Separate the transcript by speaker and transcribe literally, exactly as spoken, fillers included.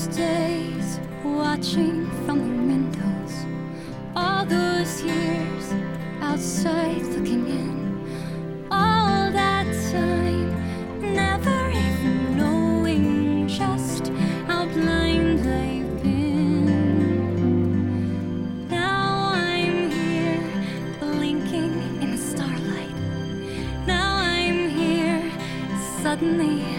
Speaker 1: those days, watching from the windows, all those years outside looking in, all that time, never even knowing just how blind I've been. Now I'm here, blinking in the starlight. Now I'm here, suddenly